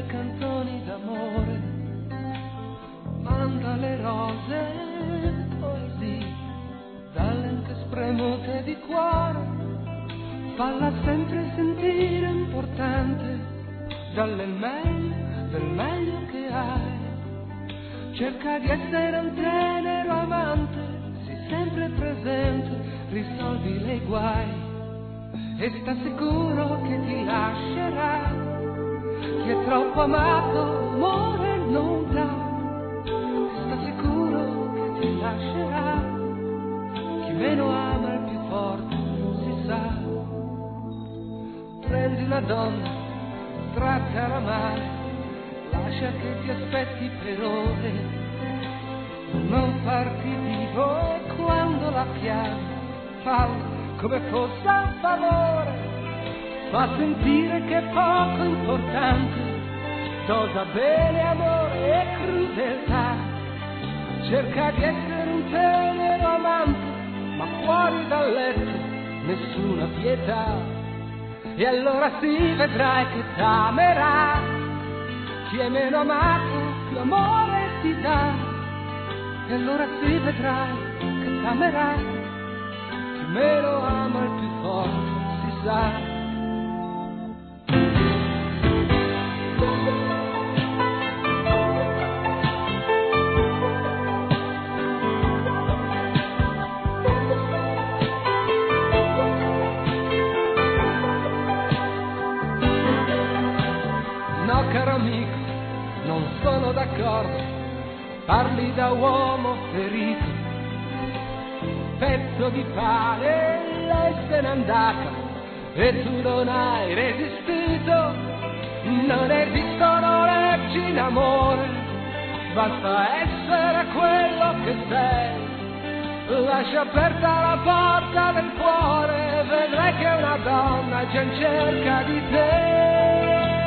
scrive canzoni d'amore, manda le rose, poesie, dalle lente spremute di cuore, falla sempre sentire importante, dalle meglio, del meglio che hai. Cerca di essere un tenero amante, sii sempre presente, risolvi le guai. E sta sicuro che ti lascerà, chi è troppo amato amore non dà. E sta sicuro che ti lascerà, chi meno ama il più forte si sa. Prendi una donna, trattala male, lascia che ti aspetti per ore, non farti vivo e quando la chiami fallo come fosse un favore, fa sentire che è poco importante, dosa bene amore e crudeltà, cerca di essere un tenero amante, ma fuori dal letto nessuna pietà, e allora si vedrai che t'amerà, chi è meno amato più amore ti dà, e allora si vedrai che t'amerà, meno ama il più forte si sa. No caro amico, non sono d'accordo, parli da uomo ferito, pezzo di pane, lei se n'è andata e tu non hai resistito. Non esistono leggi in amore, basta essere quello che sei. Lascia aperta la porta del cuore, vedrai che una donna già in cerca di te.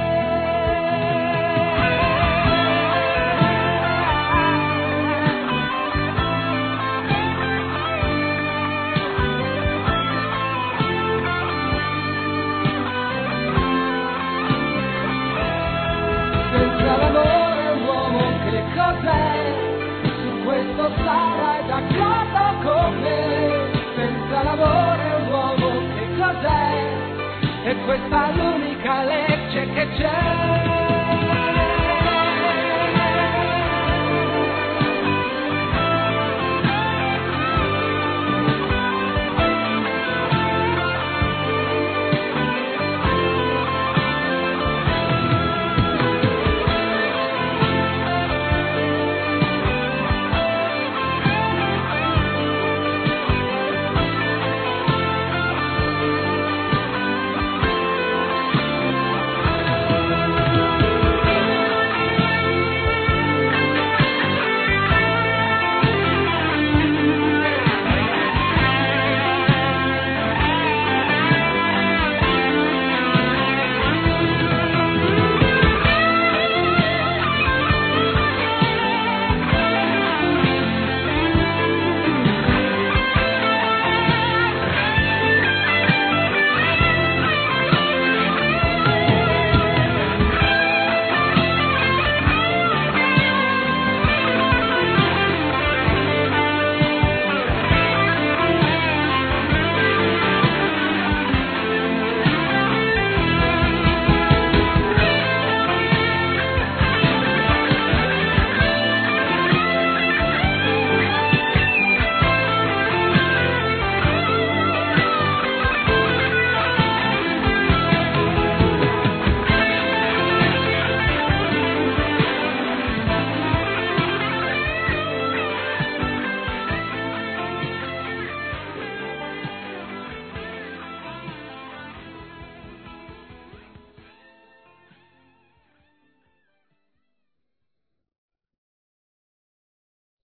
Senza l'amore un uomo che cos'è? Su questo sarai d'accordo con me. Senza l'amore un uomo che cos'è? E questa è l'unica legge che c'è.